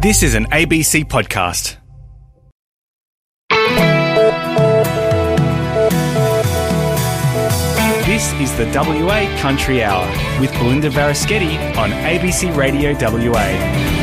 This is an ABC podcast. This is the WA Country Hour with Belinda Varaschetti on ABC Radio WA.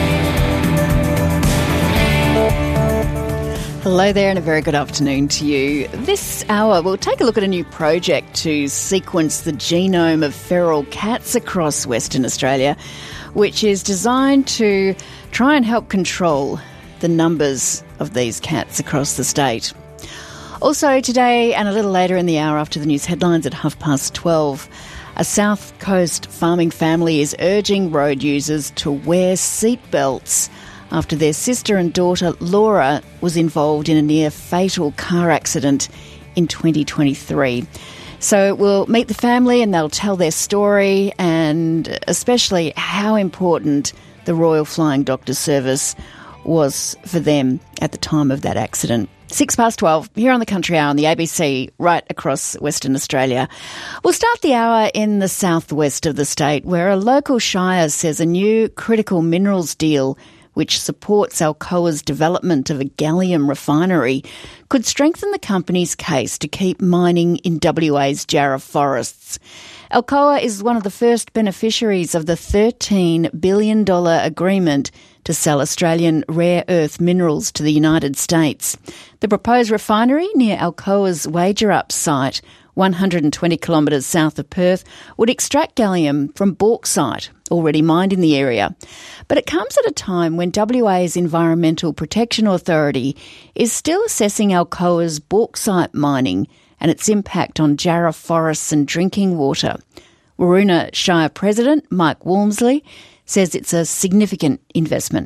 Hello there and a very good afternoon to you. This hour we'll take a look at a new project to sequence the genome of feral cats across Western Australia, which is designed to try and help control the numbers of these cats across the state. Also today and a little later in the hour after the news headlines at 12:30, a South Coast farming family is urging road users to wear seatbelts after their sister and daughter Laura was involved in a near-fatal car accident in 2023. So we'll meet the family and they'll tell their story and especially how important the Royal Flying Doctor Service was for them at the time of that accident. 12:06 here on the Country Hour on the ABC right across Western Australia. We'll start the hour in the southwest of the state where a local shire says a new critical minerals deal which supports Alcoa's development of a gallium refinery, could strengthen the company's case to keep mining in WA's Jarrah forests. Alcoa is one of the first beneficiaries of the $13 billion agreement to sell Australian rare earth minerals to the United States. The proposed refinery near Alcoa's Wagerup site, 120 kilometres south of Perth, would extract gallium from bauxite already mined in the area. But it comes at a time when WA's Environmental Protection Authority is still assessing Alcoa's bauxite mining and its impact on Jarrah forests and drinking water. Waroona Shire President Mike Walmsley says it's a significant investment.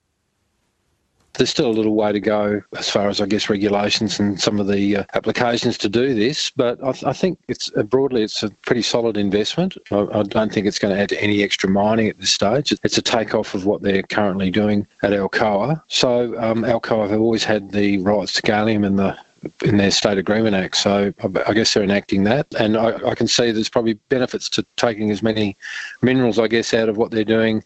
There's still a little way to go as far as, I guess, regulations and some of the applications to do this, but I think it's broadly it's a pretty solid investment. I don't think it's going to add to any extra mining at this stage. It's a takeoff of what they're currently doing at Alcoa. So Alcoa have always had the rights to gallium in their State Agreement Act, so I guess they're enacting that. And I can see there's probably benefits to taking as many minerals, I guess, out of what they're doing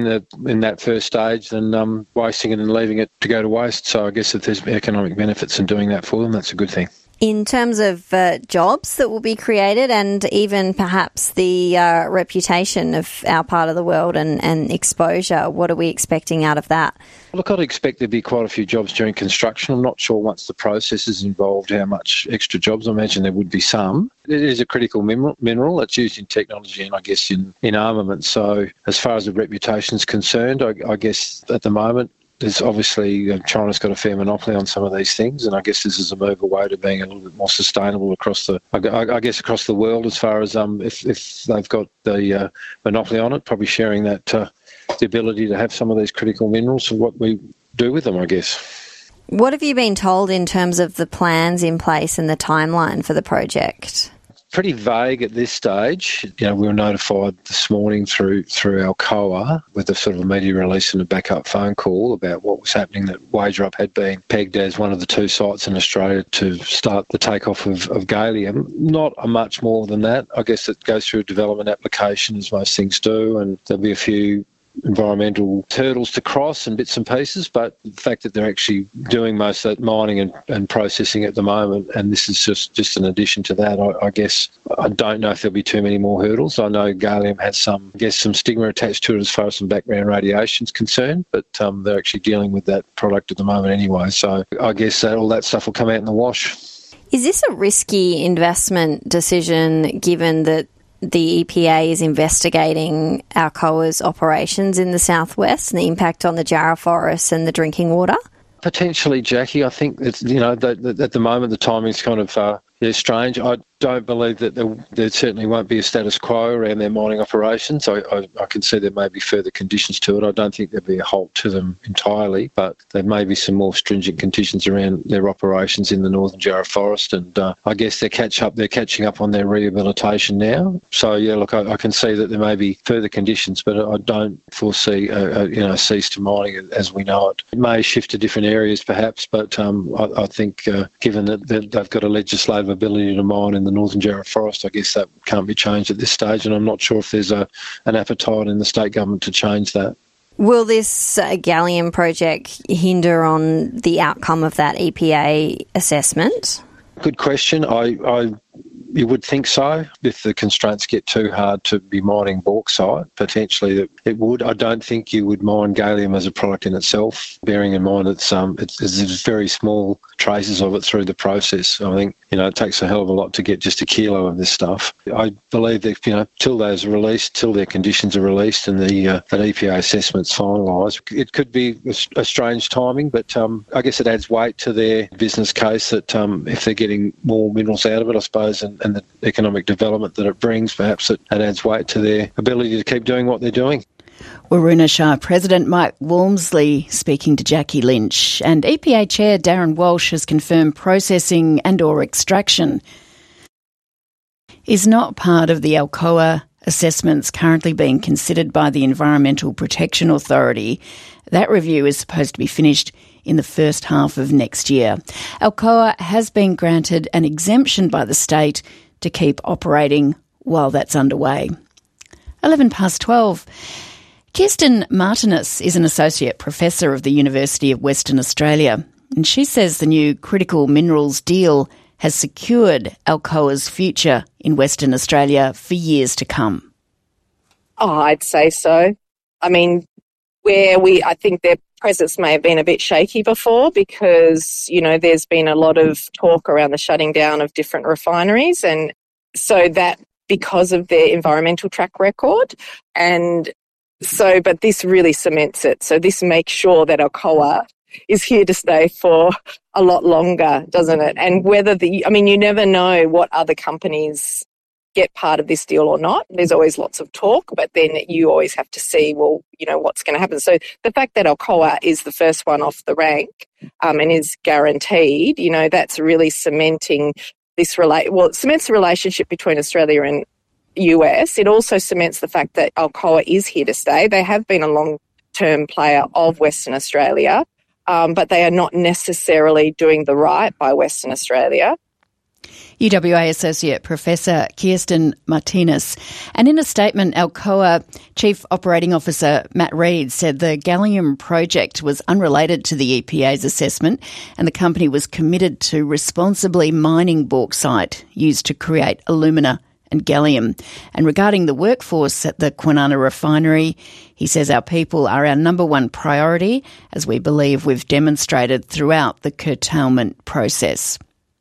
in that first stage than wasting it and leaving it to go to waste. So I guess if there's economic benefits in doing that for them, that's a good thing. In terms of jobs that will be created and even perhaps the reputation of our part of the world and exposure, what are we expecting out of that? Look, I'd expect there'd be quite a few jobs during construction. I'm not sure once the process is involved how much extra jobs. I imagine there would be some. It is a critical mineral that's used in technology and I guess in armament. So as far as the reputation is concerned, I guess at the moment, there's obviously China's got a fair monopoly on some of these things, and I guess this is a move away to being a little bit more sustainable across the world. As far as if they've got the monopoly on it, probably sharing that the ability to have some of these critical minerals and what we do with them, I guess. What have you been told in terms of the plans in place and the timeline for the project? Pretty vague at this stage. We were notified this morning through Alcoa with a sort of immediate release and a backup phone call about what was happening, that Wagerup had been pegged as one of the two sites in Australia to start the takeoff of gallium. Not much more than that. I guess it goes through a development application as most things do, and there'll be a few environmental hurdles to cross and bits and pieces, but the fact that they're actually doing most of that mining and processing at the moment, and this is just an addition to that, I guess I don't know if there'll be too many more hurdles. I know gallium has some stigma attached to it as far as some background radiation is concerned, but they're actually dealing with that product at the moment anyway, so I guess all that stuff will come out in the wash. Is this a risky investment decision given that the EPA is investigating Alcoa's operations in the southwest and the impact on the Jarrah forests and the drinking water? Potentially, Jackie. I think it's, at the moment the timing's kind of strange. I don't believe that there certainly won't be a status quo around their mining operations. I can see there may be further conditions to it. I don't think there'll be a halt to them entirely, but there may be some more stringent conditions around their operations in the northern Jarrah forest, and I guess they're catching up on their rehabilitation now. So yeah, look, I can see that there may be further conditions, but I don't foresee a cease to mining as we know it. It may shift to different areas perhaps, but I think given that they've got a legislative ability to mine in the northern Jarrah forest, I guess that can't be changed at this stage, and I'm not sure if there's an appetite in the state government to change that. Will this gallium project hinder on the outcome of that EPA assessment? Good question. You would think so. If the constraints get too hard to be mining bauxite, potentially it would. I don't think you would mine gallium as a product in itself, bearing in mind there's very small traces of it through the process. I think, it takes a hell of a lot to get just a kilo of this stuff. I believe that, till those are released, till their conditions are released and that EPA assessment's finalised, it could be a strange timing, but I guess it adds weight to their business case that if they're getting more minerals out of it, I suppose, and the economic development that it brings, perhaps it adds weight to their ability to keep doing what they're doing. Waroona Shire President Mike Walmsley speaking to Jackie Lynch. And EPA Chair Darren Walsh has confirmed processing and or extraction is not part of the Alcoa assessments currently being considered by the Environmental Protection Authority. That review is supposed to be finished in the first half of next year. Alcoa has been granted an exemption by the state to keep operating while that's underway. 12:11. Kirsten Martinus is an Associate Professor of the University of Western Australia, and she says the new critical minerals deal has secured Alcoa's future in Western Australia for years to come. Oh, I'd say so. I mean, I think their presence may have been a bit shaky before because, there's been a lot of talk around the shutting down of different refineries, and so that because of their environmental track record. And so, but this really cements it. So this makes sure that Alcoa is here to stay for a lot longer, doesn't it? And you never know what other companies get part of this deal or not. There's always lots of talk, but then you always have to see, what's going to happen. So the fact that Alcoa is the first one off the rank and is guaranteed, that's really cementing it cements the relationship between Australia and US. It also cements the fact that Alcoa is here to stay. They have been a long-term player of Western Australia, but they are not necessarily doing the right by Western Australia. UWA Associate Professor Kirsten Martinez. And in a statement, Alcoa Chief Operating Officer Matt Reid said the gallium project was unrelated to the EPA's assessment and the company was committed to responsibly mining bauxite used to create alumina and gallium. And regarding the workforce at the Kwinana refinery, he says our people are our number one priority, as we believe we've demonstrated throughout the curtailment process.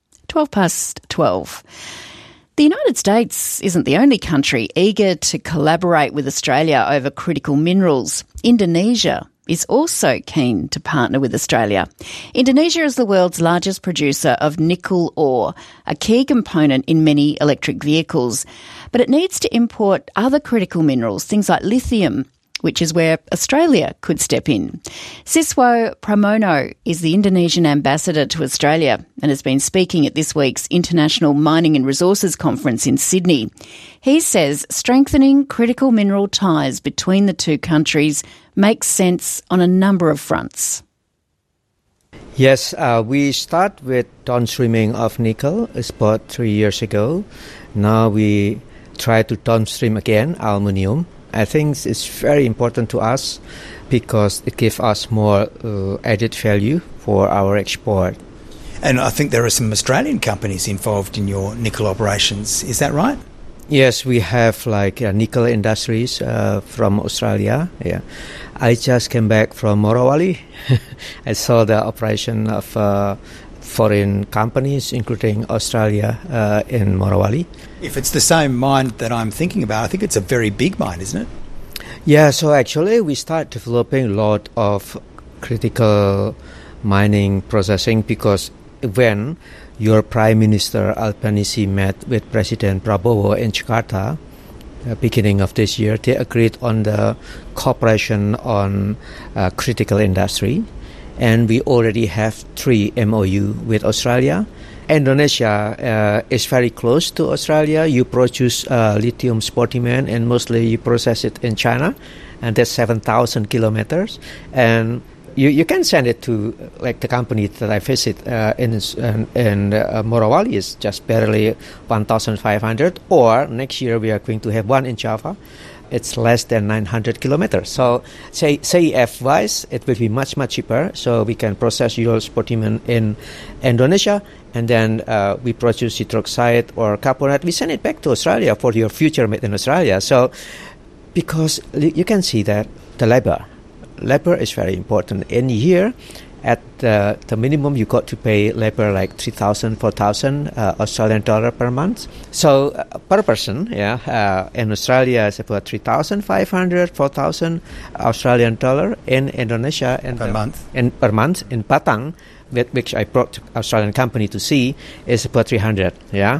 12:12. The United States isn't the only country eager to collaborate with Australia over critical minerals. Indonesia is also keen to partner with Australia. Indonesia is the world's largest producer of nickel ore, a key component in many electric vehicles. But it needs to import other critical minerals, things like lithium, which is where Australia could step in. Siswo Pramono is the Indonesian ambassador to Australia and has been speaking at this week's International Mining and Resources Conference in Sydney. He says strengthening critical mineral ties between the two countries makes sense on a number of fronts. Yes, we start with downstreaming of nickel about 3 years ago. Now we try to downstream again aluminium. I think it's very important to us because it gives us more added value for our export. And I think there are some Australian companies involved in your nickel operations. Is that right? Yes, we have nickel industries from Australia. Yeah, I just came back from Morowali. I saw the operation of foreign companies, including Australia, in Morowali. If it's the same mine that I'm thinking about, I think it's a very big mine, isn't it? Yeah, so actually we start developing a lot of critical mining processing because when your Prime Minister Albanese met with President Prabowo in Jakarta, beginning of this year, they agreed on the cooperation on critical industry. And we already have 3 MOU with Australia. Indonesia is very close to Australia. You produce lithium spodumene and mostly you process it in China. And that's 7,000 kilometers. And you can send it to the company that I visit in Morowali is just barely 1,500. Or next year we are going to have one in Java. it's less than 900 kilometers. So CIF-wise, it will be much, much cheaper. So we can process ural spodumene in Indonesia, and then we produce hydroxide or carbonate. We send it back to Australia for your future made in Australia. So because you can see that the labor is very important. In here, at the minimum, you got to pay labor like 3,000, 4,000 Australian dollar per month. So per person, in Australia it's about 3,500, 4,000 Australian dollar. In Indonesia, and per month in Patang, which I brought to Australian company to see, is about 300.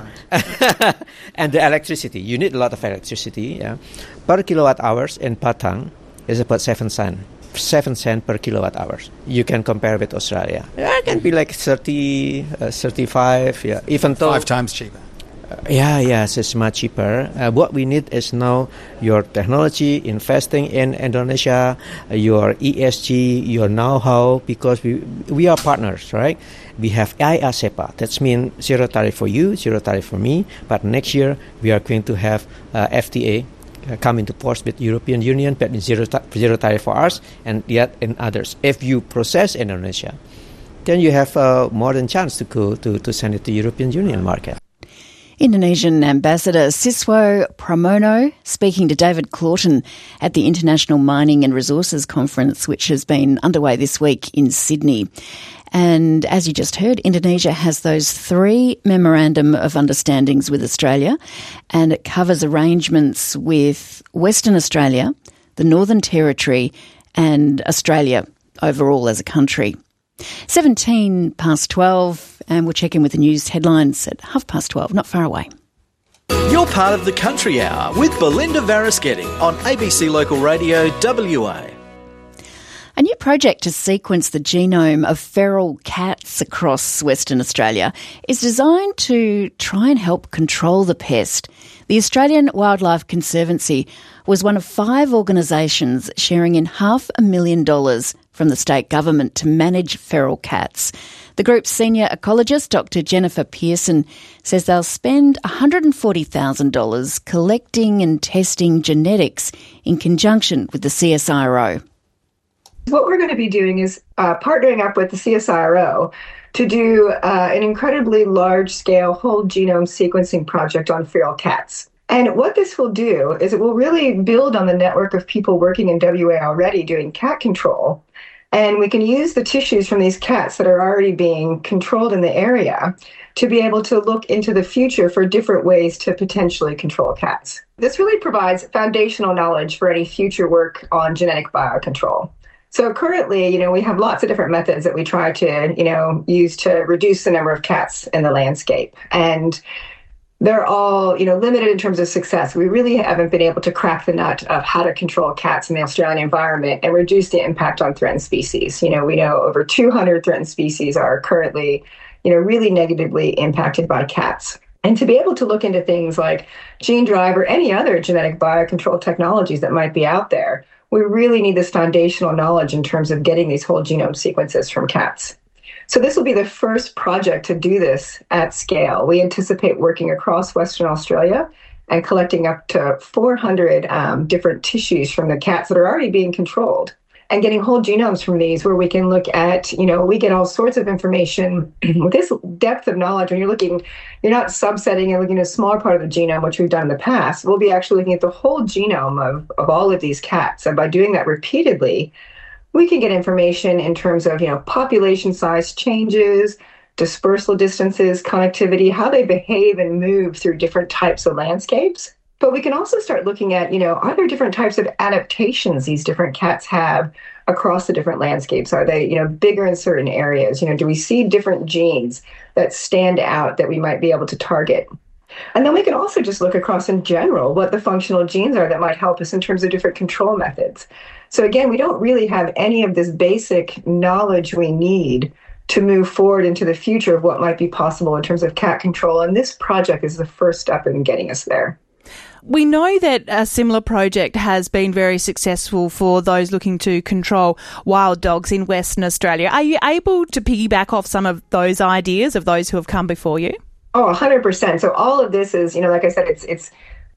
And the electricity, you need a lot of electricity. Per kilowatt hours in Patang is about 7 cents. 7 cents per kilowatt hours. You can compare with Australia. It can be like 30, 35, even though 5 times cheaper. Yes, it's much cheaper. What we need is now your technology, investing in Indonesia, your ESG, your know-how, because we are partners, right? We have IASEPA. That means zero tariff for you, zero tariff for me. But next year, we are going to have FTA come into force with European Union, but zero tariff for us and yet in others. If you process Indonesia, then you have more than chance to go to send it to European Union market. Indonesian Ambassador Siswo Pramono speaking to David Claughton at the International Mining and Resources Conference, which has been underway this week in Sydney. And as you just heard, Indonesia has those 3 memorandum of understandings with Australia, and it covers arrangements with Western Australia, the Northern Territory, and Australia overall as a country. 17 past 12, and we'll check in with the news headlines at 12:30, not far away. You're part of the Country Hour with Belinda Varaschetti on ABC Local Radio WA. A new project to sequence the genome of feral cats across Western Australia is designed to try and help control the pest. The Australian Wildlife Conservancy was one of 5 organisations sharing in $500,000 from the state government to manage feral cats. The group's senior ecologist, Dr. Jennifer Pearson, says they'll spend $140,000 collecting and testing genetics in conjunction with the CSIRO. What we're going to be doing is partnering up with the CSIRO to do an incredibly large-scale whole genome sequencing project on feral cats. And what this will do is it will really build on the network of people working in WA already doing cat control. And we can use the tissues from these cats that are already being controlled in the area to be able to look into the future for different ways to potentially control cats. This really provides foundational knowledge for any future work on genetic biocontrol. So currently, we have lots of different methods that we try to, use to reduce the number of cats in the landscape. And they're all, limited in terms of success. We really haven't been able to crack the nut of how to control cats in the Australian environment and reduce the impact on threatened species. We know over 200 threatened species are currently, really negatively impacted by cats. And to be able to look into things like gene drive or any other genetic biocontrol technologies that might be out there, we really need this foundational knowledge in terms of getting these whole genome sequences from cats. So this will be the first project to do this at scale. We anticipate working across Western Australia and collecting up to 400 different tissues from the cats that are already being controlled and getting whole genomes from these where we can look at, we get all sorts of information with this depth of knowledge. When you're not subsetting and looking at a smaller part of the genome, which we've done in the past. We'll be actually looking at the whole genome of all of these cats. And by doing that repeatedly, we can get information in terms of, population size changes, dispersal distances, connectivity, how they behave and move through different types of landscapes. But we can also start looking at, are there different types of adaptations these different cats have across the different landscapes? Are they, bigger in certain areas? Do we see different genes that stand out that we might be able to target? And then we can also just look across in general what the functional genes are that might help us in terms of different control methods. So again, we don't really have any of this basic knowledge we need to move forward into the future of what might be possible in terms of cat control. And this project is the first step in getting us there. We know that a similar project has been very successful for those looking to control wild dogs in Western Australia. Are you able to piggyback off some of those ideas of those who have come before you? Oh, 100%. So all of this is, like I said, it's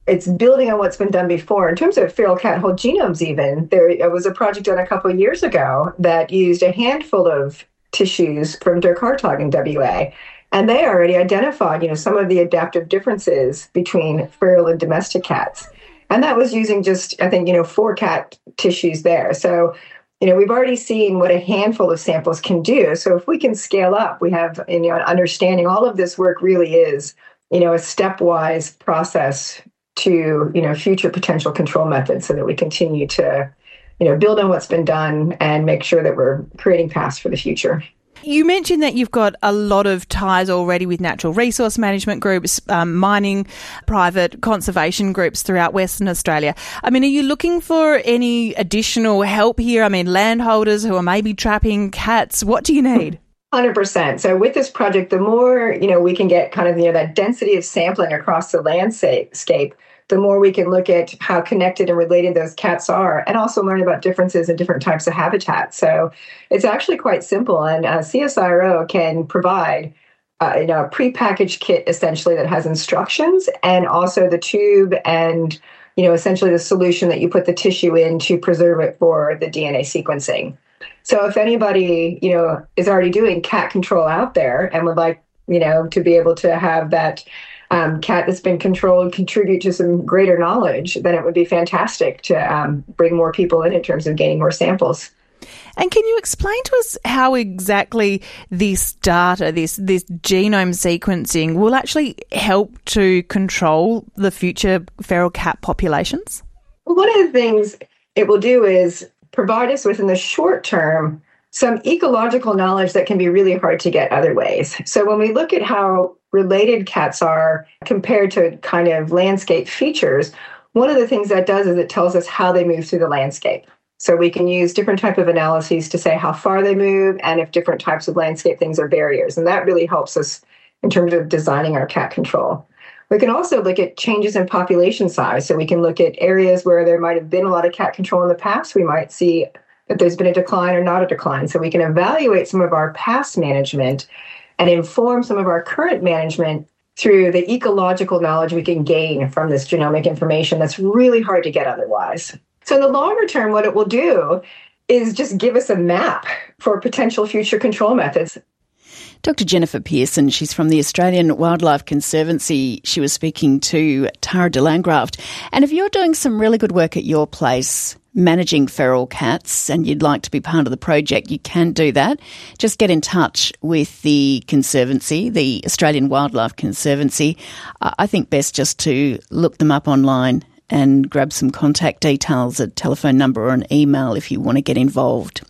it's building on what's been done before. In terms of feral cat whole genomes even, there was a project done a couple of years ago that used a handful of tissues from Dirk Hartog in WA. And they already identified, some of the adaptive differences between feral and domestic cats. And that was using just, I think, 4 cat tissues there. So, we've already seen what a handful of samples can do. So if we can scale up, we have, an understanding all of this work really is, a stepwise process to, future potential control methods so that we continue to, build on what's been done and make sure that we're creating paths for the future. You mentioned that you've got a lot of ties already with natural resource management groups, mining, private conservation groups throughout Western Australia. I mean, are you looking for any additional help here? I mean, landholders who are maybe trapping cats, what do you need? 100%. So with this project, the more, we can get kind of, that density of sampling across the landscape, the more we can look at how connected and related those cats are, and also learn about differences in different types of habitats. So it's actually quite simple, and CSIRO can provide a prepackaged kit essentially that has instructions, and also the tube and essentially the solution that you put the tissue in to preserve it for the DNA sequencing. So if anybody is already doing cat control out there and would like to be able to have that cat that's been controlled contribute to some greater knowledge, then it would be fantastic to bring more people in terms of gaining more samples. And can you explain to us how exactly this data, this genome sequencing, will actually help to control the future feral cat populations? Well, one of the things it will do is provide us with, in the short term, some ecological knowledge that can be really hard to get other ways. So when we look at how related cats are compared to kind of landscape features, one of the things that does is it tells us how they move through the landscape. So we can use different type of analyses to say how far they move and if different types of landscape things are barriers. And that really helps us in terms of designing our cat control. We can also look at changes in population size. So we can look at areas where there might have been a lot of cat control in the past. We might see that there's been a decline or not a decline. So we can evaluate some of our past management and inform some of our current management through the ecological knowledge we can gain from this genomic information that's really hard to get otherwise. So in the longer term, what it will do is just give us a map for potential future control methods. Dr. Jennifer Pearson, she's from the Australian Wildlife Conservancy. She was speaking to Tara de Landgraft. And if you're doing some really good work at your place, managing feral cats, and you'd like to be part of the project, you can do that. Just get in touch with the Conservancy, the Australian Wildlife Conservancy. I think best just to look them up online and grab some contact details, a telephone number or an email if you want to get involved.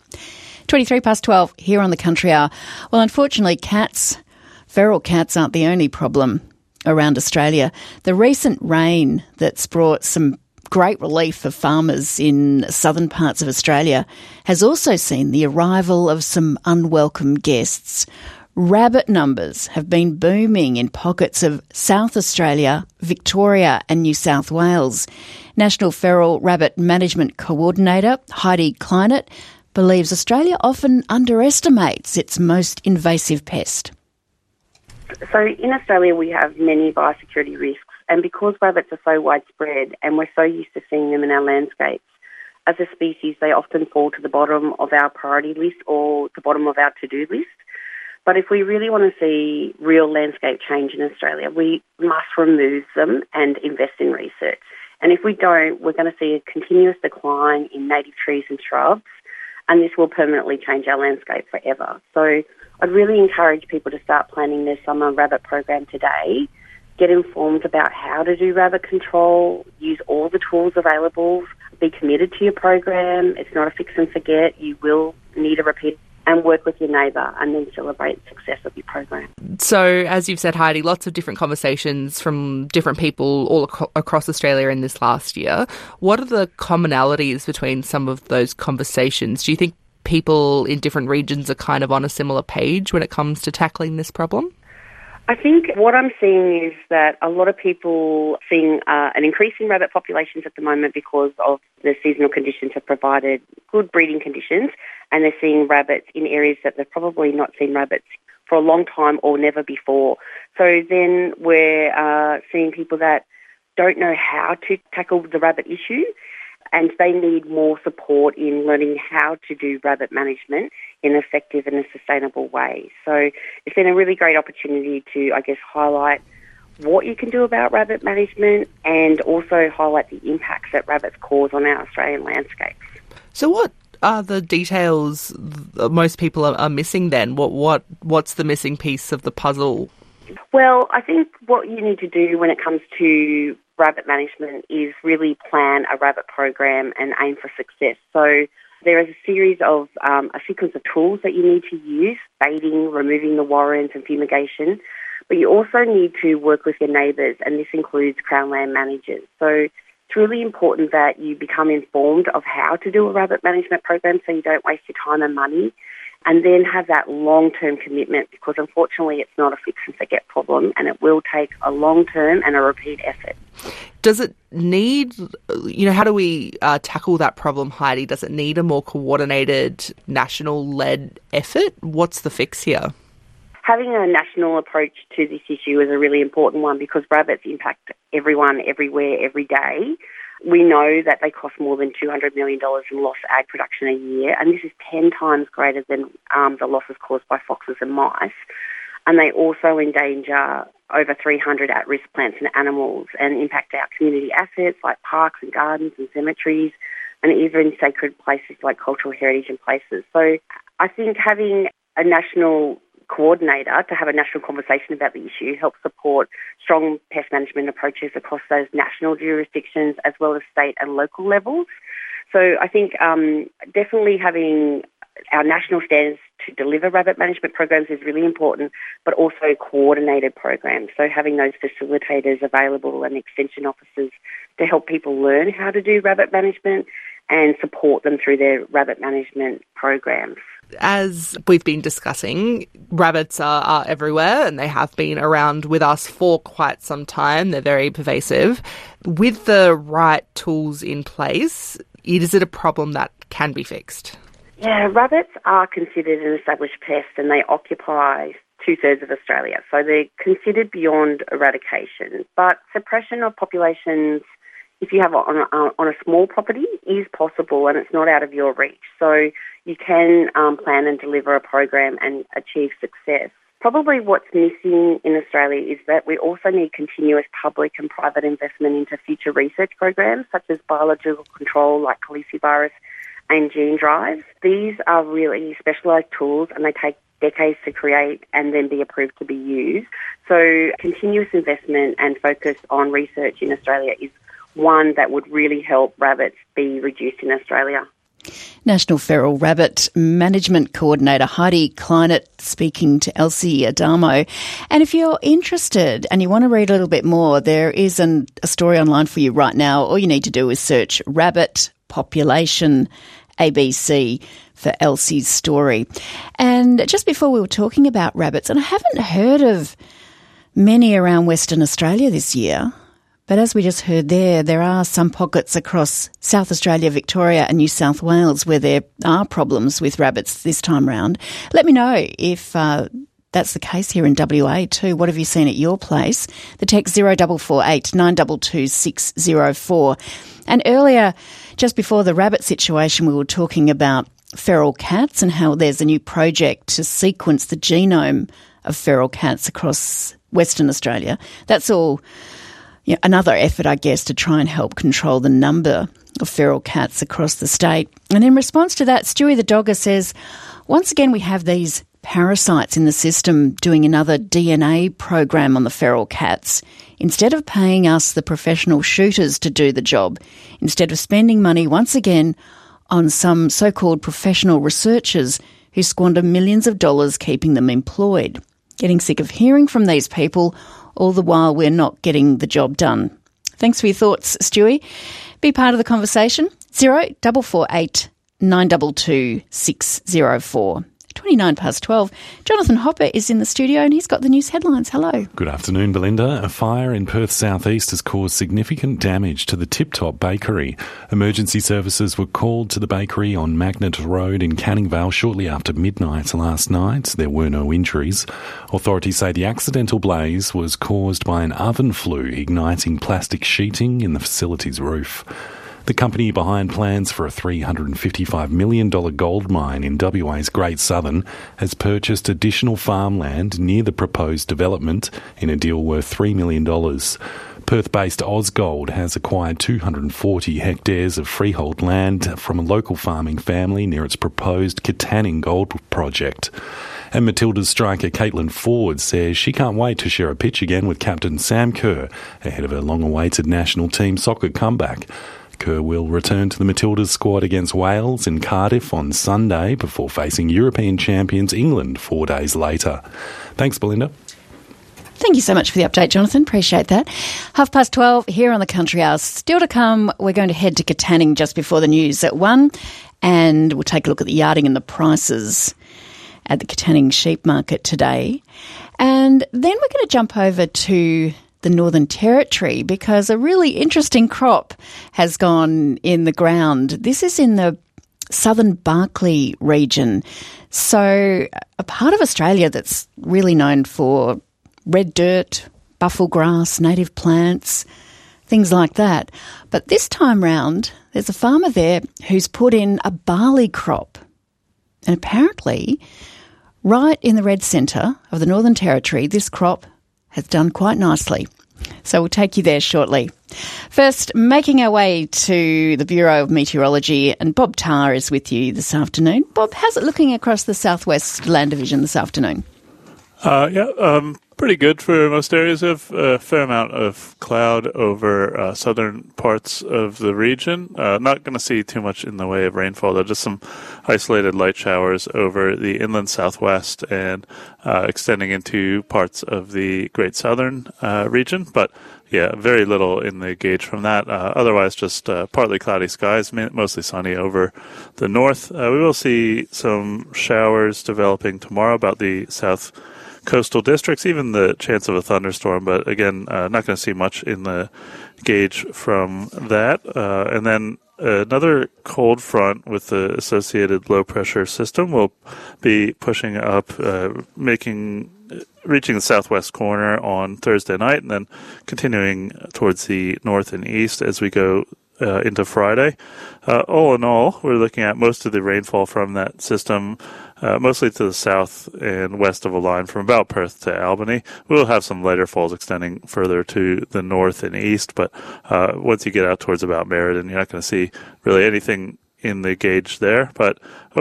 12 here on the Country Hour. Well, unfortunately, feral cats aren't the only problem around Australia. The recent rain that's brought some great relief for farmers in southern parts of Australia has also seen the arrival of some unwelcome guests. Rabbit numbers have been booming in pockets of South Australia, Victoria and New South Wales. National Feral Rabbit Management Coordinator Heidi Kleinert believes Australia often underestimates its most invasive pest. So in Australia we have many biosecurity risks, and because rabbits are so widespread and we're so used to seeing them in our landscapes, as a species they often fall to the bottom of our priority list or the bottom of our to-do list. But if we really want to see real landscape change in Australia, we must remove them and invest in research. And if we don't, we're going to see a continuous decline in native trees and shrubs, and this will permanently change our landscape forever. So I'd really encourage people to start planning their summer rabbit program today, get informed about how to do rabbit control, use all the tools available, be committed to your program. It's not a fix and forget. You will need a repeat, and work with your neighbour and then celebrate the success of your program. So, as you've said, Heidi, lots of different conversations from different people all across Australia in this last year. What are the commonalities between some of those conversations? Do you think people in different regions are kind of on a similar page when it comes to tackling this problem? I think what I'm seeing is that a lot of people are seeing an increase in rabbit populations at the moment because of the seasonal conditions have provided good breeding conditions, and they're seeing rabbits in areas that they've probably not seen rabbits for a long time or never before. So then we're seeing people that don't know how to tackle the rabbit issue, and they need more support in learning how to do rabbit management in an effective and a sustainable way. So it's been a really great opportunity to, I guess, highlight what you can do about rabbit management and also highlight the impacts that rabbits cause on our Australian landscapes. So what are the details that most people are missing then? What's the missing piece of the puzzle? Well, I think what you need to do when it comes to rabbit management is really plan a rabbit program and aim for success. So there is a series of a sequence of tools that you need to use: baiting, removing the warrens and fumigation. But you also need to work with your neighbours, and this includes Crown land managers. So it's really important that you become informed of how to do a rabbit management program so you don't waste your time and money, and then have that long-term commitment, because unfortunately it's not a fix and forget problem, and it will take a long-term and a repeat effort. Does it need, how do we tackle that problem, Heidi? Does it need a more coordinated, national-led effort? What's the fix here? Having a national approach to this issue is a really important one, because rabbits impact everyone, everywhere, every day. We know that they cost more than $200 million in lost ag production a year, and this is 10 times greater than the losses caused by foxes and mice. And they also endanger over 300 at-risk plants and animals and impact our community assets like parks and gardens and cemeteries, and even sacred places like cultural heritage and places. So I think having a national coordinator to have a national conversation about the issue helps support strong pest management approaches across those national jurisdictions as well as state and local levels. So I think definitely having our national standards to deliver rabbit management programs is really important, but also coordinated programs. So having those facilitators available and extension officers to help people learn how to do rabbit management and support them through their rabbit management programs. As we've been discussing, rabbits are everywhere, and they have been around with us for quite some time. They're very pervasive. With the right tools in place, is it a problem that can be fixed? Yeah, rabbits are considered an established pest, and they occupy 2/3 of Australia. So they're considered beyond eradication. But suppression of populations, if you have it on a small property, is possible, and it's not out of your reach. So you can plan and deliver a program and achieve success. Probably what's missing in Australia is that we also need continuous public and private investment into future research programs, such as biological control like calicivirus and gene drives. These are really specialised tools, and they take decades to create and then be approved to be used. So continuous investment and focus on research in Australia is one that would really help rabbits be reduced in Australia. National Feral Rabbit Management Coordinator Heidi Kleinert speaking to Elsie Adamo. And if you're interested and you want to read a little bit more, there is a story online for you right now. All you need to do is search Rabbit Population ABC for Elsie's story. And just before we were talking about rabbits, and I haven't heard of many around Western Australia this year, but as we just heard there are some pockets across South Australia, Victoria and New South Wales where there are problems with rabbits this time round. Let me know if that's the case here in WA too. What have you seen at your place? The text 0448 922 604. And earlier, just before the rabbit situation, we were talking about feral cats and how there's a new project to sequence the genome of feral cats across Western Australia. That's all another effort, I guess, to try and help control the number of feral cats across the state. And in response to that, Stewie the Dogger says, once again we have these parasites in the system doing another DNA program on the feral cats. Instead of paying us, the professional shooters, to do the job, instead of spending money once again on some so-called professional researchers who squander millions of dollars keeping them employed. Getting sick of hearing from these people, all the while we're not getting the job done. Thanks for your thoughts, Stewie. Be part of the conversation. 0448 922 604. 29 past 12. Jonathan Hopper is in the studio and he's got the news headlines. Hello. Good afternoon, Belinda. A fire in Perth southeast has caused significant damage to the Tip Top Bakery. Emergency services were called to the bakery on Magnet Road in Canning Vale shortly after midnight last night. There were no injuries. Authorities say the accidental blaze was caused by an oven flue igniting plastic sheeting in the facility's roof. The company behind plans for a $355 million gold mine in WA's Great Southern has purchased additional farmland near the proposed development in a deal worth $3 million. Perth-based Ausgold has acquired 240 hectares of freehold land from a local farming family near its proposed Katanning Gold project. And Matilda's striker Caitlin Ford says she can't wait to share a pitch again with captain Sam Kerr ahead of her long-awaited national team soccer comeback. Kerr will return to the Matildas squad against Wales in Cardiff on Sunday before facing European champions England 4 days later. Thanks, Belinda. Thank you so much for the update, Jonathan. Appreciate that. 12:30 here on the Country Hour. Still to come, we're going to head to Katanning just before the news at 1, and we'll take a look at the yarding and the prices at the Katanning sheep market today. And then we're going to jump over to the Northern Territory because a really interesting crop has gone in the ground. This is in the southern Barkly region. So a part of Australia that's really known for red dirt, buffel grass, native plants, things like that. But this time round, there's a farmer there who's put in a barley crop. And apparently, right in the red centre of the Northern Territory, this crop has done quite nicely. So we'll take you there shortly. First, making our way to the Bureau of Meteorology, and Bob Tarr is with you this afternoon. Bob, how's it looking across the Southwest Land Division this afternoon? Pretty good for most areas. Of a fair amount of cloud over southern parts of the region. Not going to see too much in the way of rainfall, though. Just some isolated light showers over the inland southwest and extending into parts of the Great Southern region. But yeah, very little in the gauge from that. Otherwise, just partly cloudy skies, mostly sunny over the north. We will see some showers developing tomorrow about the south coastal districts, even the chance of a thunderstorm, but again, not going to see much in the gauge from that. And then another cold front with the associated low pressure system will be pushing up, reaching the southwest corner on Thursday night, and then continuing towards the north and east as we go into Friday. All in all, we're looking at most of the rainfall from that system mostly to the south and west of a line from about Perth to Albany. We'll have some lighter falls extending further to the north and east, but once you get out towards about Meriden, you're not going to see really anything in the gauge there. But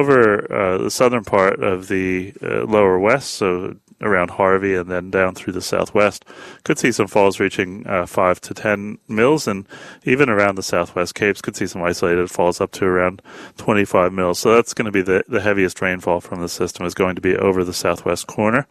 over the southern part of the lower west, so around Harvey and then down through the southwest, could see some falls reaching 5 to 10 mils, and even around the southwest capes could see some isolated falls up to around 25 mils. So that's going to be the heaviest rainfall from the system is going to be over the southwest corner.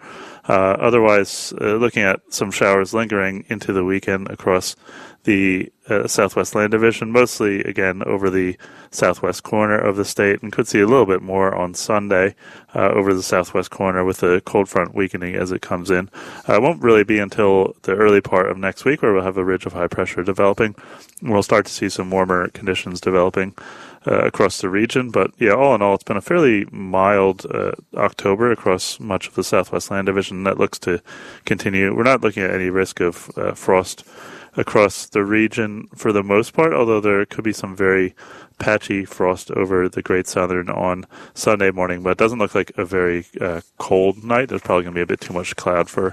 Otherwise, looking at some showers lingering into the weekend across the Southwest Land Division, mostly, again, over the southwest corner of the state, and could see a little bit more on Sunday over the southwest corner with the cold front weakening as it comes in. It won't really be until the early part of next week where we'll have a ridge of high pressure developing. We'll start to see some warmer conditions developing across the region. But yeah, all in all, it's been a fairly mild October across much of the Southwest Land Division. That looks to continue. We're not looking at any risk of frost across the region for the most part, although there could be some very patchy frost over the Great Southern on Sunday morning, but it doesn't look like a very cold night. There's probably going to be a bit too much cloud for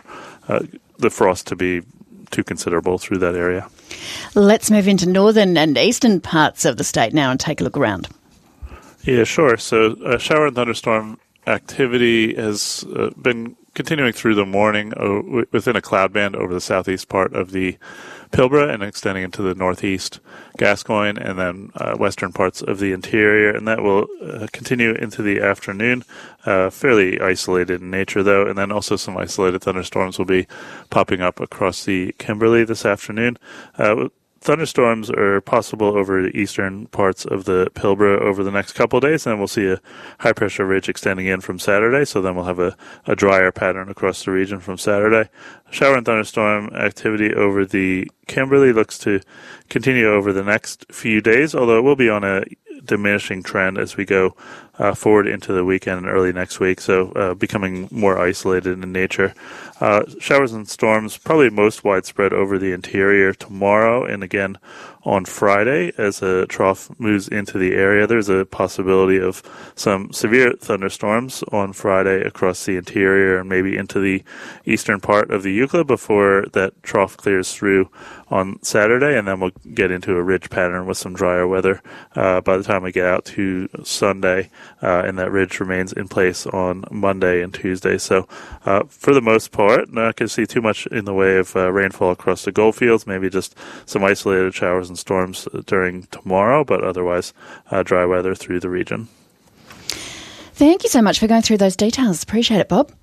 the frost to be too considerable through that area. Let's move into northern and eastern parts of the state now and take a look around. Yeah, sure. So shower and thunderstorm activity has been continuing through the morning within a cloud band over the southeast part of the Pilbara and extending into the northeast Gascoyne and then western parts of the interior, and that will continue into the afternoon. Fairly isolated in nature, though, and then also some isolated thunderstorms will be popping up across the Kimberley this afternoon. thunderstorms are possible over the eastern parts of the Pilbara over the next couple of days, and we'll see a high-pressure ridge extending in from Saturday, so then we'll have a drier pattern across the region from Saturday. Shower and thunderstorm activity over the Kimberley looks to continue over the next few days, although it will be on a diminishing trend as we go forward into the weekend and early next week, so becoming more isolated in nature. Showers and storms probably most widespread over the interior tomorrow and again on Friday as a trough moves into the area. There's a possibility of some severe thunderstorms on Friday across the interior and maybe into the eastern part of the Euclid before that trough clears through on Saturday, and then we'll get into a ridge pattern with some drier weather by the time we get out to Sunday, and that ridge remains in place on Monday and Tuesday. So for the most part, not going to see too much in the way of rainfall across the Goldfields, maybe just some isolated showers and storms during tomorrow, but otherwise dry weather through the region. Thank you so much for going through those details. Appreciate it, Bob.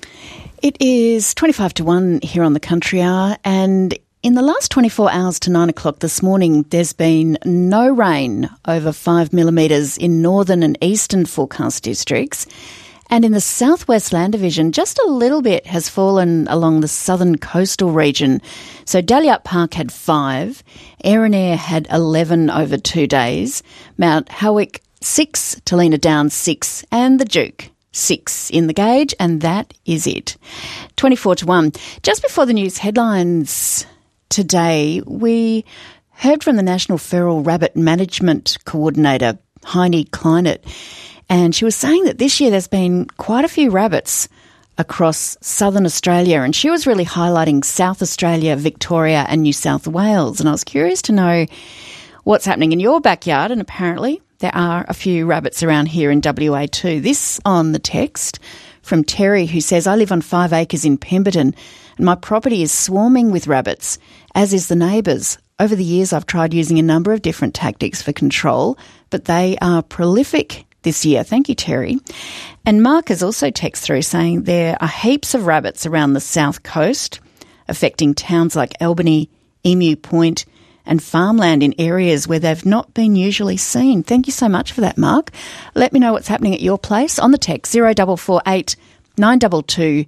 It is 25 to 1 here on the Country Hour, and in the last 24 hours to 9 o'clock this morning, there's been no rain over 5 millimetres in northern and eastern forecast districts. And in the southwest land division, just a little bit has fallen along the southern coastal region. So Dalyut Park had 5, Erin had 11 over 2 days, Mount Howick 6, Talina Downs 6, and the Duke 6 in the gauge, and that is it. 24 to 1. Just before the news headlines today, we heard from the National Feral Rabbit Management Coordinator, Heine Kleinert, and she was saying that this year there's been quite a few rabbits across southern Australia, and she was really highlighting South Australia, Victoria and New South Wales. And I was curious to know what's happening in your backyard, and apparently there are a few rabbits around here in WA too. This on the text from Terry, who says, I live on 5 acres in Pemberton and my property is swarming with rabbits, as is the neighbours. Over the years I've tried using a number of different tactics for control, but they are prolific this year. Thank you, Terry. And Mark has also texted through saying there are heaps of rabbits around the south coast, affecting towns like Albany, Emu Point and farmland in areas where they've not been usually seen. Thank you so much for that, Mark. Let me know what's happening at your place on the text 0448 922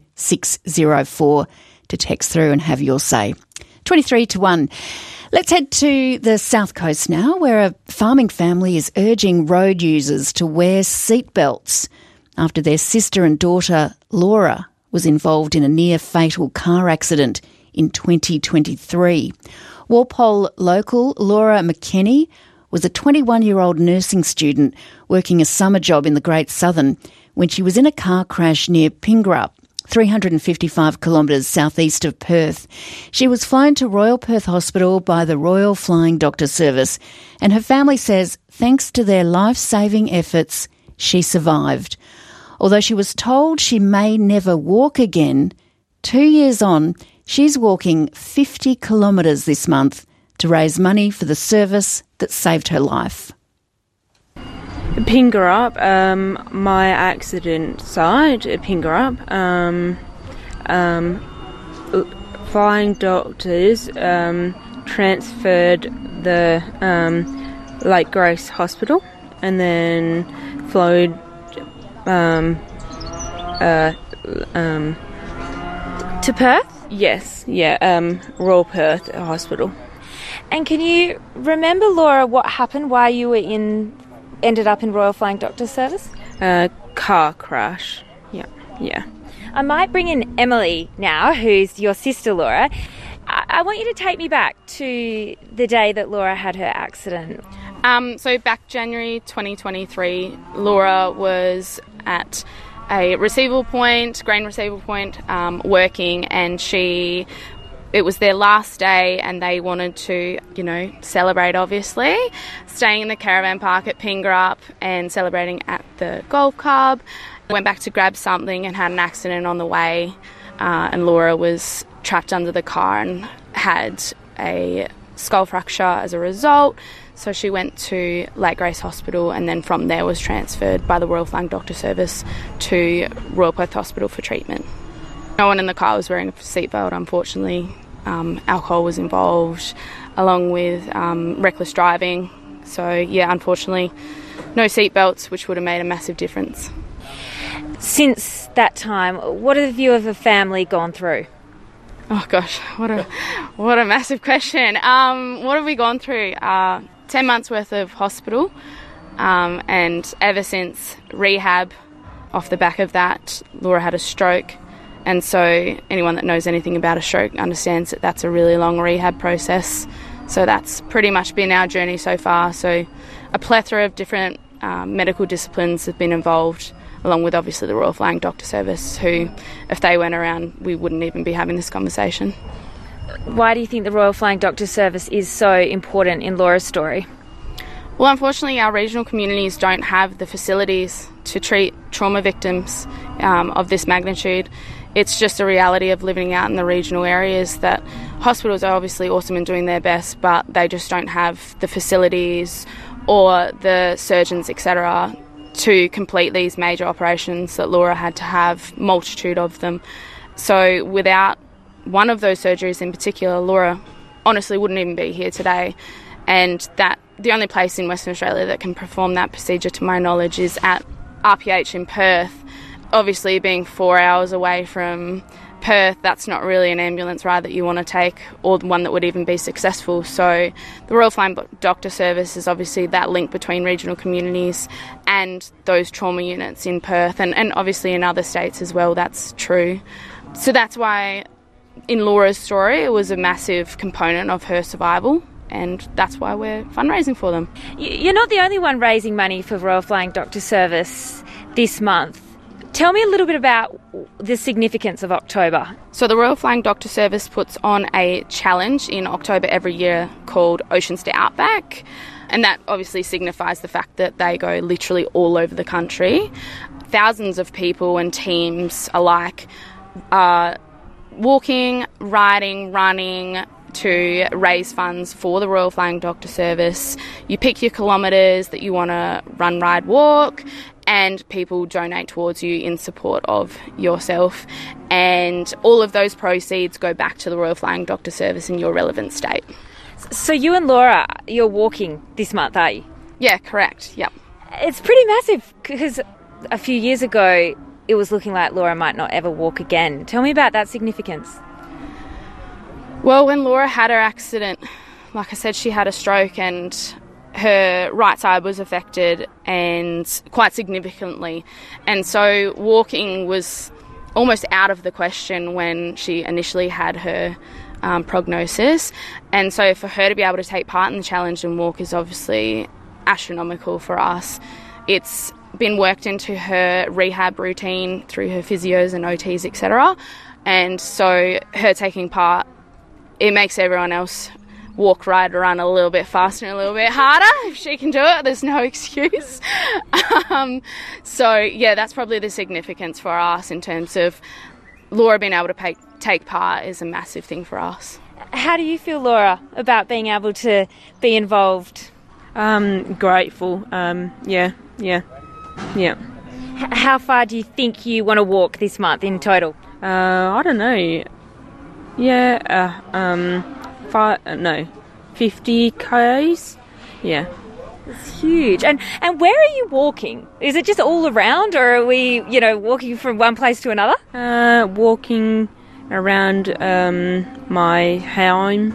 604 to text through and have your say. 23 to 1. Let's head to the south coast now, where a farming family is urging road users to wear seatbelts after their sister and daughter, Laura, was involved in a near-fatal car accident in 2023. Walpole local Laura McKenney was a 21-year-old nursing student working a summer job in the Great Southern when she was in a car crash near Pingarup, 355 kilometres southeast of Perth. She was flown to Royal Perth Hospital by the Royal Flying Doctor Service, and her family says thanks to their life-saving efforts, she survived. Although she was told she may never walk again, 2 years on, she's walking 50 kilometres this month to raise money for the service that saved her life. Pingarup, my accident site at Pingarup, flying doctors transferred the Lake Grace Hospital and then flowed to Perth? Yes, Royal Perth Hospital. And can you remember, Laura, what happened while you were ended up in Royal Flying Doctor Service? Car crash. Yeah. I might bring in Emily now, who's your sister, Laura. I want you to take me back to the day that Laura had her accident. So back January 2023, Laura was at a grain receival point, working, and it was their last day and they wanted to, celebrate, obviously, staying in the caravan park at Pingarup and celebrating at the golf club. Went back to grab something and had an accident on the way, and Laura was trapped under the car and had a skull fracture as a result. So she went to Lake Grace Hospital and then from there was transferred by the Royal Flying Doctor Service to Royal Perth Hospital for treatment. No one in the car was wearing a seatbelt, unfortunately. alcohol was involved, along with reckless driving. So, yeah, unfortunately, no seatbelts, which would have made a massive difference. Since that time, what have you as a family gone through? Oh gosh, what a massive question. What have we gone through? 10 months worth of hospital, and ever since rehab, off the back of that, Laura had a stroke. And so anyone that knows anything about a stroke understands that that's a really long rehab process. So that's pretty much been our journey so far. So a plethora of different medical disciplines have been involved, along with obviously the Royal Flying Doctor Service, who, if they weren't around, we wouldn't even be having this conversation. Why do you think the Royal Flying Doctor Service is so important in Laura's story? Well, unfortunately, our regional communities don't have the facilities to treat trauma victims of this magnitude. It's just a reality of living out in the regional areas that hospitals are obviously awesome and doing their best, but they just don't have the facilities or the surgeons, etc., to complete these major operations that Laura had to have, multitude of them. So without one of those surgeries in particular, Laura honestly wouldn't even be here today. And that the only place in Western Australia that can perform that procedure, to my knowledge, is at RPH in Perth. Obviously, being 4 hours away from Perth, that's not really an ambulance ride that you want to take, or one that would even be successful. So the Royal Flying Doctor Service is obviously that link between regional communities and those trauma units in Perth, and obviously in other states as well, that's true. So that's why in Laura's story it was a massive component of her survival, and that's why we're fundraising for them. You're not the only one raising money for Royal Flying Doctor Service this month. Tell me a little bit about the significance of October. So the Royal Flying Doctor Service puts on a challenge in October every year called Oceans to Outback, and that obviously signifies the fact that they go literally all over the country. Thousands of people and teams alike are walking, riding, running to raise funds for the Royal Flying Doctor Service. You pick your kilometres that you want to run, ride, walk, and people donate towards you in support of yourself. And all of those proceeds go back to the Royal Flying Doctor Service in your relevant state. So you and Laura, you're walking this month, are you? Yeah, correct. Yep. It's pretty massive, because a few years ago it was looking like Laura might not ever walk again. Tell me about that significance. Well, when Laura had her accident, like I said, she had a stroke and her right side was affected, and quite significantly. And so walking was almost out of the question when she initially had her prognosis. And so for her to be able to take part in the challenge and walk is obviously astronomical for us. It's been worked into her rehab routine through her physios and OTs, etc. And so her taking part, it makes everyone else walk, ride, run a little bit faster and a little bit harder. If she can do it, there's no excuse. So, yeah, that's probably the significance for us in terms of Laura being able to take part is a massive thing for us. How do you feel, Laura, about being able to be involved? Grateful. Yeah. How far do you think you want to walk this month in total? I don't know. Yeah, 50 k's. Yeah. It's huge. And where are you walking? Is it just all around, or are we, walking from one place to another? Walking around my home.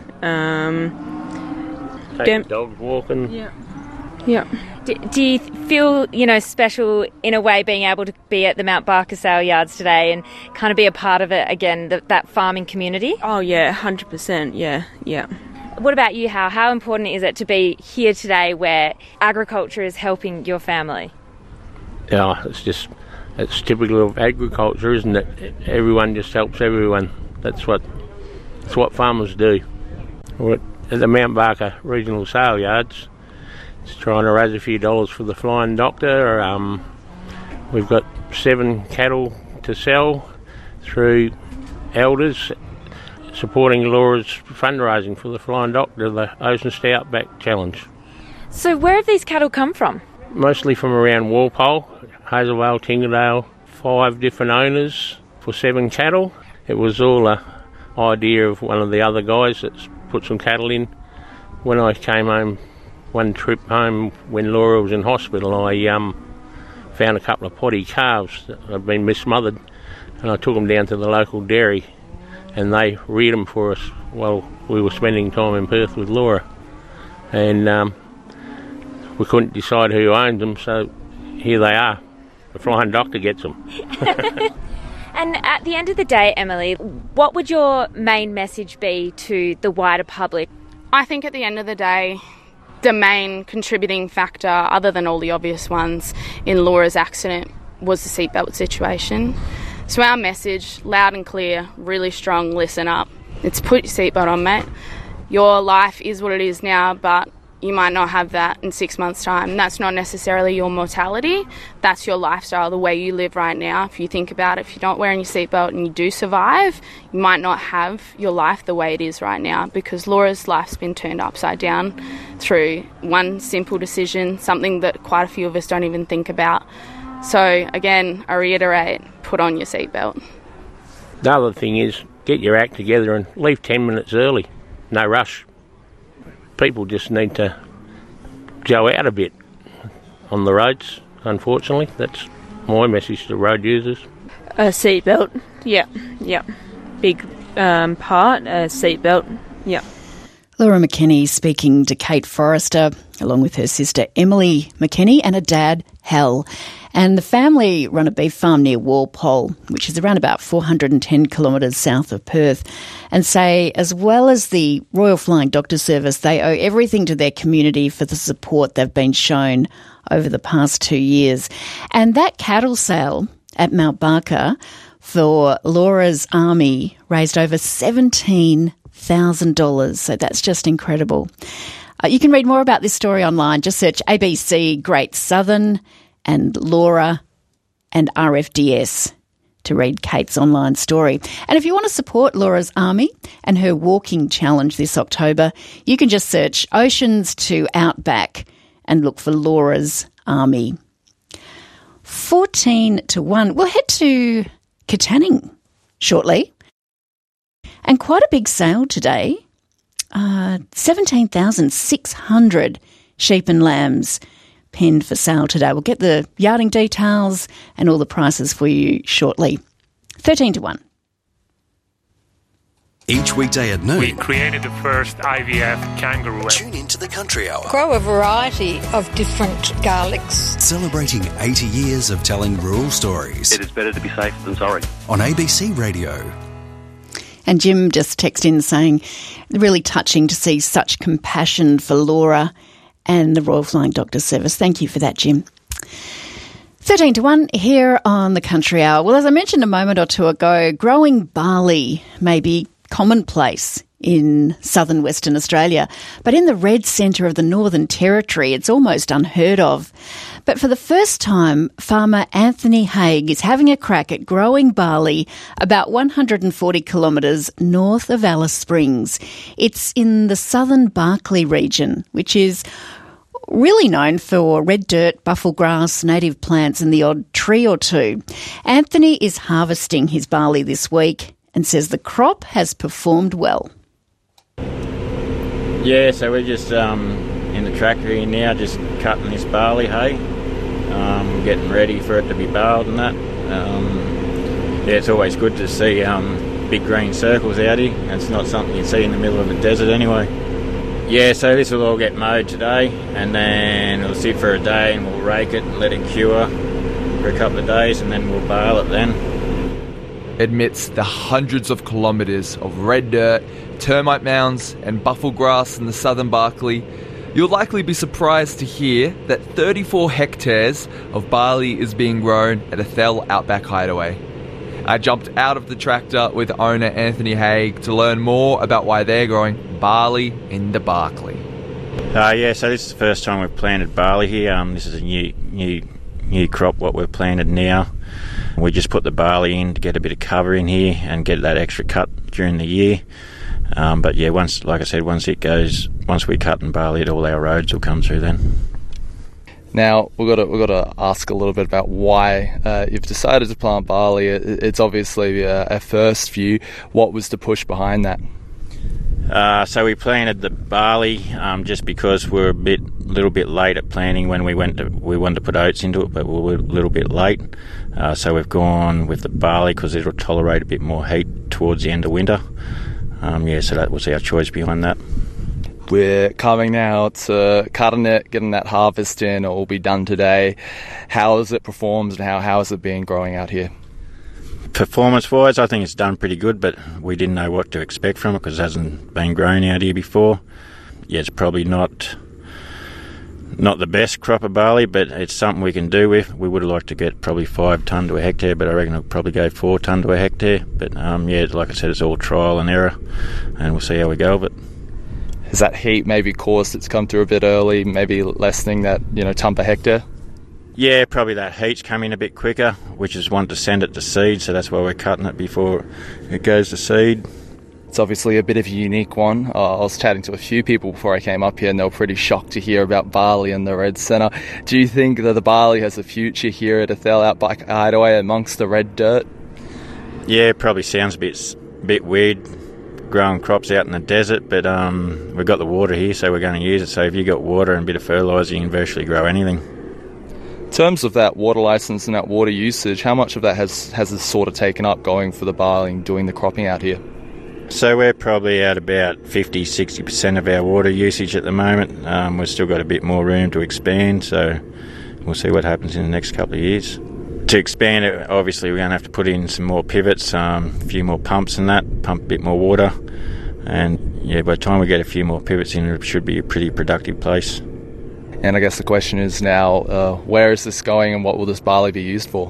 Take the dogs walking. Yeah. Do you feel, special in a way being able to be at the Mount Barker sale yards today and kind of be a part of it again, that farming community? Oh, yeah, 100%, yeah. What about you, Hal? How important is it to be here today where agriculture is helping your family? Yeah, it's typical of agriculture, isn't it? Everyone just helps everyone. That's what farmers do. We're at the Mount Barker Regional Sale Yards. Just trying to raise a few dollars for the Flying Doctor. We've got 7 cattle to sell through elders, supporting Laura's fundraising for the Flying Doctor, the Oceans to Outback Challenge. So where have these cattle come from? Mostly from around Walpole, Hazelvale, Tingledale, 5 different owners for 7 cattle. It was all a idea of one of the other guys that's put some cattle in. When I came home, one trip home when Laura was in hospital, I found a couple of potty calves that had been mismothered, and I took them down to the local dairy, and they reared them for us while we were spending time in Perth with Laura. And we couldn't decide who owned them, so here they are. The Flying Doctor gets them. And at the end of the day, Emily, what would your main message be to the wider public? I think at the end of the day, the main contributing factor, other than all the obvious ones, in Laura's accident was the seatbelt situation. So our message, loud and clear, really strong, listen up. It's put your seatbelt on, mate. Your life is what it is now, but you might not have that in 6 months' time. That's not necessarily your mortality. That's your lifestyle, the way you live right now. If you think about it, if you're not wearing your seatbelt and you do survive, you might not have your life the way it is right now, because Laura's life's been turned upside down through one simple decision, something that quite a few of us don't even think about. So, again, I reiterate, put on your seatbelt. The other thing is, get your act together and leave 10 minutes early. No rush. People just need to go out a bit on the roads, unfortunately. That's my message to road users. A seatbelt, yeah. Big part, a seatbelt, yeah. Laura McKenny speaking to Kate Forrester, along with her sister Emily McKenny and her dad, Hal. And the family run a beef farm near Walpole, which is around about 410 kilometres south of Perth, and say, as well as the Royal Flying Doctor Service, they owe everything to their community for the support they've been shown over the past 2 years. And that cattle sale at Mount Barker for Laura's army raised over $17,000. So that's just incredible. You can read more about this story online. Just search ABC Great Southern and Laura and RFDS to read Kate's online story. And if you want to support Laura's army and her walking challenge this October, you can just search Oceans to Outback and look for Laura's army. 14-1. We'll head to Katanning shortly. And quite a big sale today. 17,600 sheep and lambs penned for sale today. We'll get the yarding details and all the prices for you shortly. 13-1. Each weekday at noon, we created the first IVF kangaroo. Tune into the Country Hour. Grow a variety of different garlics. Celebrating 80 years of telling rural stories. It is better to be safe than sorry. On ABC Radio. And Jim just texted in saying, really touching to see such compassion for Laura and the Royal Flying Doctor Service. Thank you for that, Jim. 13-1 here on the Country Hour. Well, as I mentioned a moment or two ago, growing barley may be commonplace in southern Western Australia, but in the red centre of the Northern Territory, it's almost unheard of. But for the first time, farmer Anthony Haig is having a crack at growing barley about 140 kilometres north of Alice Springs. It's in the southern Barkly region, which is really known for red dirt, bufflegrass, native plants and the odd tree or two. Anthony is harvesting his barley this week and says the crop has performed well. Yeah, so we're just in the tractor here now, just cutting this barley hay, getting ready for it to be baled and that. Yeah, it's always good to see big green circles out here. It's not something you'd see in the middle of a desert anyway. Yeah, so this will all get mowed today, and then it'll sit for a day and we'll rake it and let it cure for a couple of days, and then we'll bale it then. Amidst the hundreds of kilometres of red dirt, termite mounds and bufflegrass in the southern Barkly, you'll likely be surprised to hear that 34 hectares of barley is being grown at Athel Outback Hideaway. I jumped out of the tractor with owner Anthony Haig to learn more about why they're growing barley in the Barkly. Yeah, so this is the first time we've planted barley here. This is a new crop what we've planted now. We just put the barley in to get a bit of cover in here and get that extra cut during the year. But yeah, once we cut and barley it, all our roads will come through then. Now, we've got to ask a little bit about why you've decided to plant barley. It's obviously a first for you. What was the push behind that? So we planted the barley just because we're a little bit late at planting when we wanted to put oats into it, but we were a little bit late. So we've gone with the barley because it'll tolerate a bit more heat towards the end of winter. So that was our choice behind that. We're coming now to cutting it, getting that harvest in. It will be done today. How has it performed and how has it been growing out here? Performance-wise, I think it's done pretty good, but we didn't know what to expect from it because it hasn't been grown out here before. Yeah, it's probably not the best crop of barley, but it's something we can do with. We would have liked to get probably 5 tonne to a hectare, but I reckon it'll probably go 4 tonne to a hectare. But like I said, it's all trial and error, and we'll see how we go with it. Has that heat maybe caused it to come through a bit early, maybe lessening that, tonne per hectare? Yeah, probably that heat's come in a bit quicker, which is one to send it to seed, so that's why we're cutting it before it goes to seed. It's obviously a bit of a unique one. I was chatting to a few people before I came up here and they were pretty shocked to hear about barley in the Red Centre. Do you think that the barley has a future here at Athel Outback Hideaway amongst the red dirt? Yeah, it probably sounds a bit weird growing crops out in the desert, but we've got the water here, so we're going to use it. So if you've got water and a bit of fertiliser, you can virtually grow anything. In terms of that water licence and that water usage, how much of that has this sort of taken up going for the barley and doing the cropping out here? So we're probably at about 50-60% of our water usage at the moment. We've still got a bit more room to expand, so we'll see what happens in the next couple of years. To expand it, obviously we're going to have to put in some more pivots, a few more pumps and that, pump a bit more water. And by the time we get a few more pivots in, it should be a pretty productive place. And I guess the question is now, where is this going and what will this barley be used for?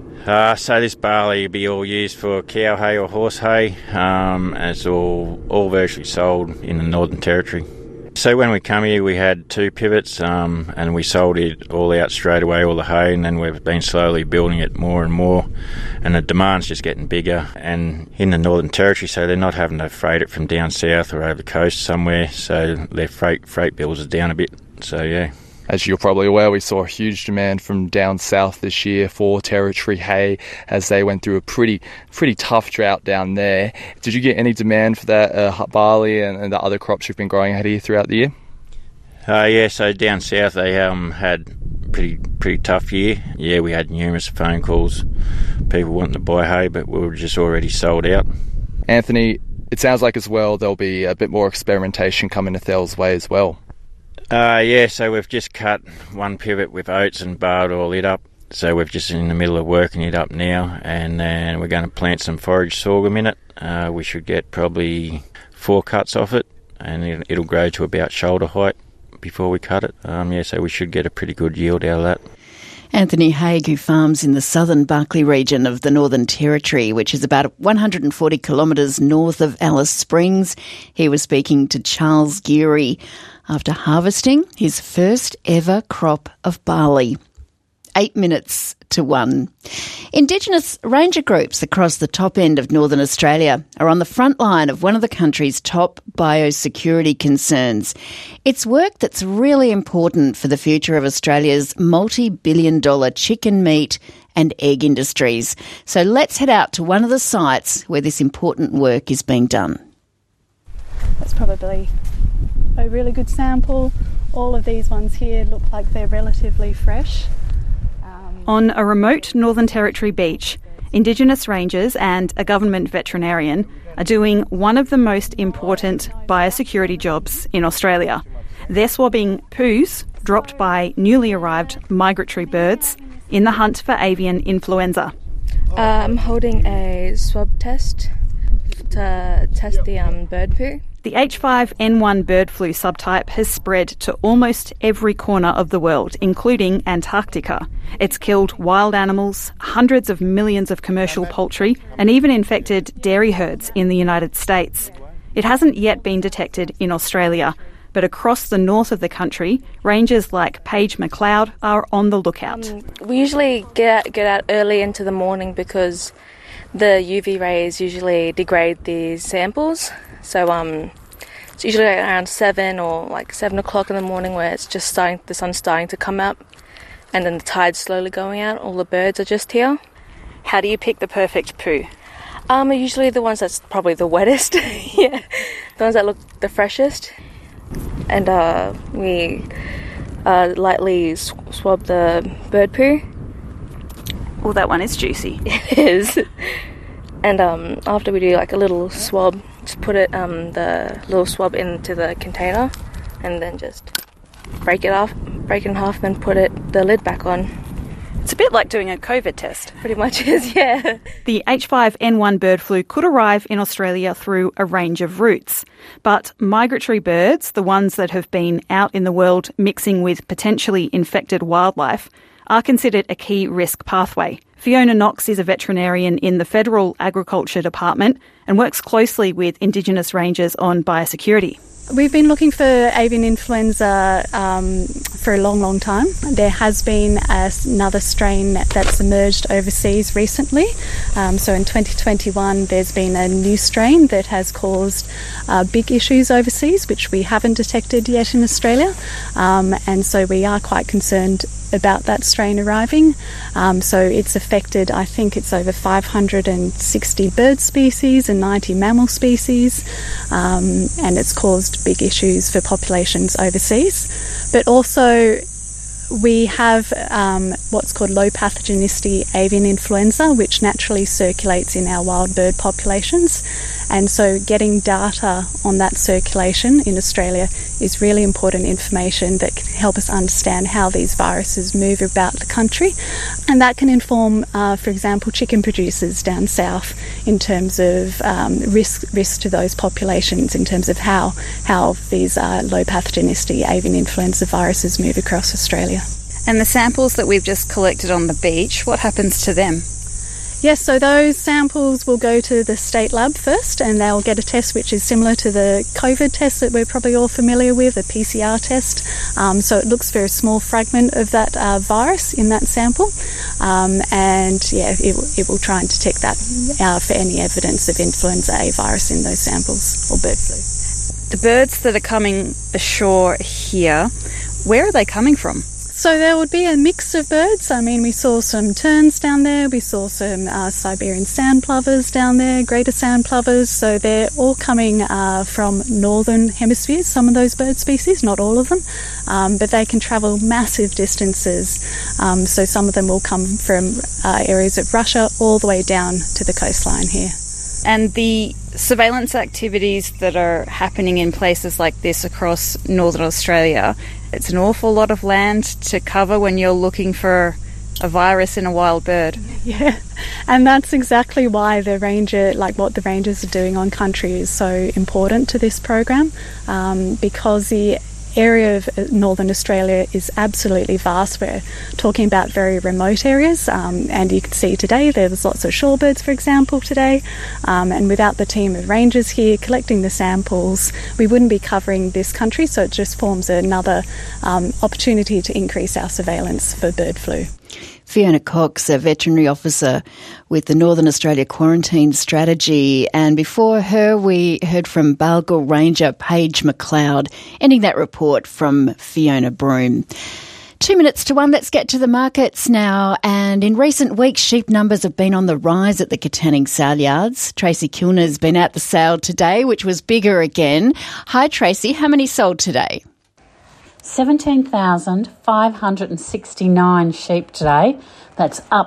So this barley will be all used for cow hay or horse hay, and it's all virtually sold in the Northern Territory. So when we come here, we had 2 pivots, and we sold it all out straight away, all the hay, and then we've been slowly building it more and more, and the demand's just getting bigger. And in the Northern Territory, so they're not having to freight it from down south or over the coast somewhere, so their freight bills are down a bit. So yeah. As you're probably aware, we saw a huge demand from down south this year for Territory hay as they went through a pretty tough drought down there. Did you get any demand for that barley and the other crops you've been growing out here throughout the year? Yeah, so down south they had pretty tough year. Yeah, we had numerous phone calls, people wanting to buy hay, but we were just already sold out. Anthony, it sounds like as well there'll be a bit more experimentation coming Athel's way as well. So we've just cut 1 pivot with oats and barred all it up. So we're just in the middle of working it up now, and then we're going to plant some forage sorghum in it. We should get probably 4 cuts off it, and it'll grow to about shoulder height before we cut it. So we should get a pretty good yield out of that. Anthony Haig, who farms in the southern Barkly region of the Northern Territory, which is about 140 kilometres north of Alice Springs. He was speaking to Charles Geary after harvesting his first ever crop of barley. 8 minutes to 1. Indigenous ranger groups across the top end of Northern Australia are on the front line of one of the country's top biosecurity concerns. It's work that's really important for the future of Australia's multi-billion-dollar chicken meat and egg industries. So let's head out to one of the sites where this important work is being done. That's probably a really good sample. All of these ones here look like they're relatively fresh. On a remote Northern Territory beach, Indigenous rangers and a government veterinarian are doing one of the most important biosecurity jobs in Australia. They're swabbing poos dropped by newly arrived migratory birds in the hunt for avian influenza. I'm holding a swab test to test the bird poo. The H5N1 bird flu subtype has spread to almost every corner of the world, including Antarctica. It's killed wild animals, hundreds of millions of commercial poultry, and even infected dairy herds in the United States. It hasn't yet been detected in Australia, but across the north of the country, rangers like Paige McLeod are on the lookout. We usually get out early into the morning because the UV rays usually degrade these samples. So it's usually around 7 or like 7 o'clock in the morning where it's just the sun's starting to come up. and then the tide's slowly going out. All the birds are just here. How do you pick the perfect poo? Usually the ones that's probably the wettest. Yeah, the ones that look the freshest. And we lightly swab the bird poo. Well, that one is juicy. It is. And after we do like a little swab, just put it the little swab into the container, and then just break it in half, then put the lid back on. It's a bit like doing a COVID test. Pretty much is, yeah. The H5N1 bird flu could arrive in Australia through a range of routes. But migratory birds, the ones that have been out in the world mixing with potentially infected wildlife, are considered a key risk pathway. Fiona Knox is a veterinarian in the Federal Agriculture Department and works closely with Indigenous rangers on biosecurity. We've been looking for avian influenza for a long, long time. There has been another strain that's emerged overseas recently. So in 2021, there's been a new strain that has caused big issues overseas, which we haven't detected yet in Australia. And so we are quite concerned about that strain arriving. So it's affected, I think it's over 560 bird species and 90 mammal species, and it's caused big issues for populations overseas. But also we have what's called low pathogenicity avian influenza, which naturally circulates in our wild bird populations. And so getting data on that circulation in Australia is really important information that can help us understand how these viruses move about the country. And that can inform, for example, chicken producers down south in terms of risk to those populations, in terms of how these low pathogenicity avian influenza viruses move across Australia. And the samples that we've just collected on the beach, what happens to them? Yes, so those samples will go to the state lab first, and they'll get a test which is similar to the COVID test that we're probably all familiar with, a PCR test. So it looks for a small fragment of that virus in that sample, and yeah, it will try and detect that for any evidence of influenza A virus in those samples, or bird flu. The birds that are coming ashore here, where are they coming from? So there would be a mix of birds. I mean, we saw some terns down there, we saw some Siberian sand plovers down there, greater sand plovers. So they're all coming from northern hemispheres, some of those bird species, not all of them, but they can travel massive distances. So some of them will come from areas of Russia all the way down to the coastline here. And the surveillance activities that are happening in places like this across northern Australia, it's an awful lot of land to cover when you're looking for a virus in a wild bird. Yeah, and that's exactly why what the rangers are doing on country is so important to this program, because the area of northern Australia is absolutely vast. We're talking about very remote areas, and you can see today there's lots of shorebirds, for example, today, and without the team of rangers here collecting the samples, we wouldn't be covering this country, so it just forms another opportunity to increase our surveillance for bird flu. Fiona Cox, a veterinary officer with the Northern Australia Quarantine Strategy. And before her, we heard from Balgal Ranger Paige McLeod, ending that report from Fiona Broome. 2 minutes to 1, let's get to the markets now. And in recent weeks, sheep numbers have been on the rise at the Katanning sale yards. Tracy Kilner's been at the sale today, which was bigger again. Hi, Tracy. How many sold today? 17,569 sheep today. That's up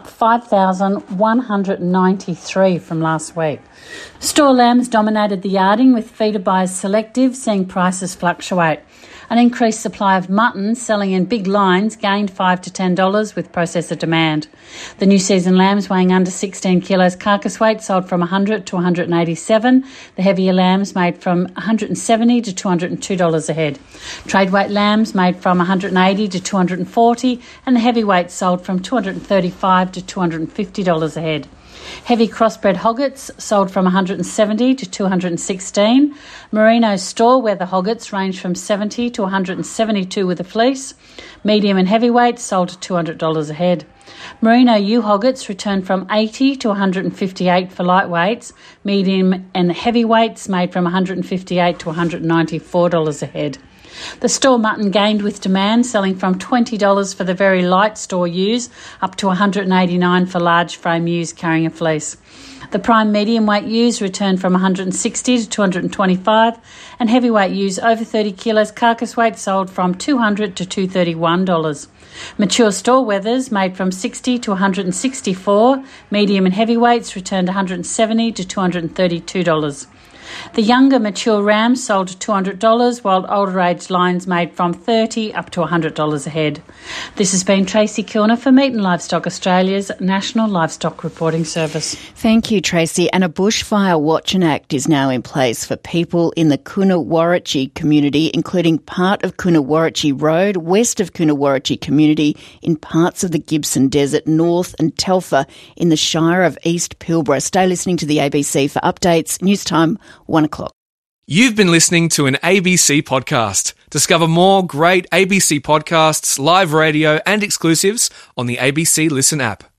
5,193 from last week. Store lambs dominated the yarding, with feeder buyers selective, seeing prices fluctuate. An increased supply of mutton selling in big lines gained $5 to $10 with processor demand. The new season lambs weighing under 16 kilos carcass weight sold from $100 to $187. The heavier lambs made from $170 to $202 a head. Trade weight lambs made from $180 to $240, and the heavyweights sold from $235 to $250 a head. Heavy crossbred hoggets sold from $170 to $216. Merino store weather hoggets range from $70 to $172 with a fleece. Medium and heavyweights sold at $200 a head. Merino ewe hoggets returned from $80 to $158 for lightweights. Medium and heavyweights made from $158 to $194 a head. The store mutton gained with demand, selling from $20 for the very light store ewes up to $189 for large frame ewes carrying a fleece. The prime medium weight ewes returned from $160 to $225, and heavyweight ewes over 30 kilos carcass weight sold from $200 to $231. Mature store wethers made from $60 to $164, medium and heavyweights returned $170 to $232. The younger mature rams sold $200, while older age lines made from $30 up to $100 a head. This has been Tracy Kilner for Meat and Livestock Australia's National Livestock Reporting Service. Thank you, Tracy. And a Bushfire Watching Act is now in place for people in the Coonawarratchee community, including part of Coonawarratchee Road, west of Coonawarratchee community, in parts of the Gibson Desert, north and Telfer in the Shire of East Pilbara. Stay listening to the ABC for updates. News time, 1 o'clock. You've been listening to an ABC podcast. Discover more great ABC podcasts, live radio and exclusives on the ABC Listen app.